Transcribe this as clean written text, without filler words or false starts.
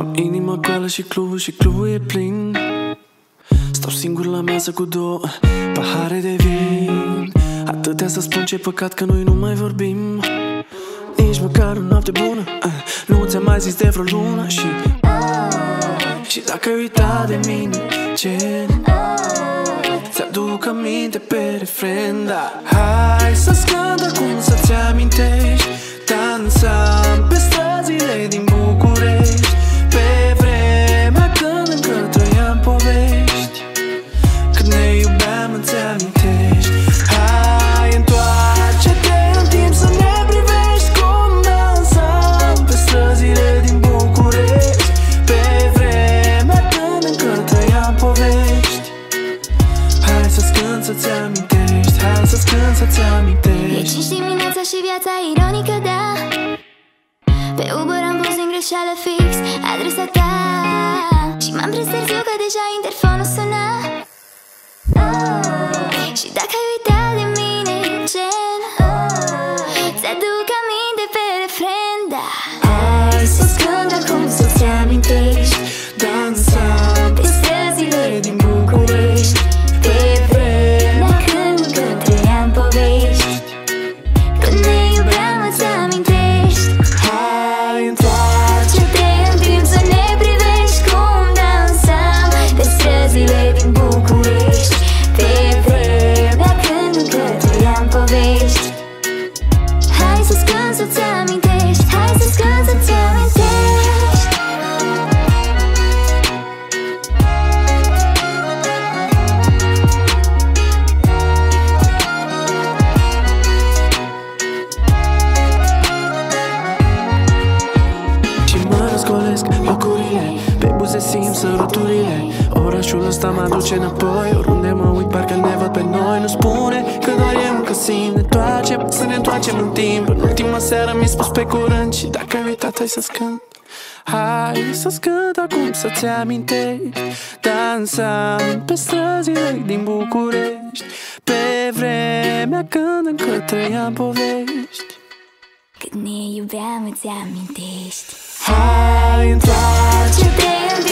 Am inima goală și clubul e plin. Stau singur la masă cu două pahare de vin. Atâtea să spun, ce păcat că noi nu mai vorbim. Nici măcar o noapte bună nu ți-am mai zis de vreo lună. Și dacă ai uitat de mine, ce ți-aduc aminte pe refren. Da, hai să-ți cânt acum să-ți amintești. Dansam pe străzile din București, pe vremea când încă trăiam povești. Când ne iubeam, îți amintești. Hai, întoarce-te în timp să ne privești cum dansam pe străzile din București, pe vremea când încă trăiam povești. Hai să-ți cânt să-ți amintești. Hai să-ți cânt să-ți amintești. E 5 dimineața și viața ironică, da. Pe Uber am pus în greșeală fix adresa ta și m-am prins târziu că deja interfonul suna. Și dacă ai uitat de mine, gen ți-aduc aminte pe refren, da. Hai să-ți cânt acum să-ți amintești. Dansam pe străzile din București, pe vremea când încă trăiam povești. Când ne iubeam, îți amintești. Hai, întoarce-te în timp să ne privești cum dansam pe străzile din București, pe vremea când încă trăiam povești. Hai să-ți cânt să-ți amintești. Hai să-ți cânt să-ți amintești. răscolesc locurile, pe buze simt săruturile. Orașul ăsta mă aduce înapoi, oriunde mă uit parcă ne văd pe noi. Nu spune că doar eu încă simt. Să ne întoarcem în timp. În ultima seară mi-ai spus pe curând. Și dacă ai uitat, hai să-ți cânt. Hai să-ți cânt acum să-ți amintești. Dansam pe străzile din București, pe vremea când încă trăiam povești. Când ne iubeam, îți amintești. Hai, întoarce-te în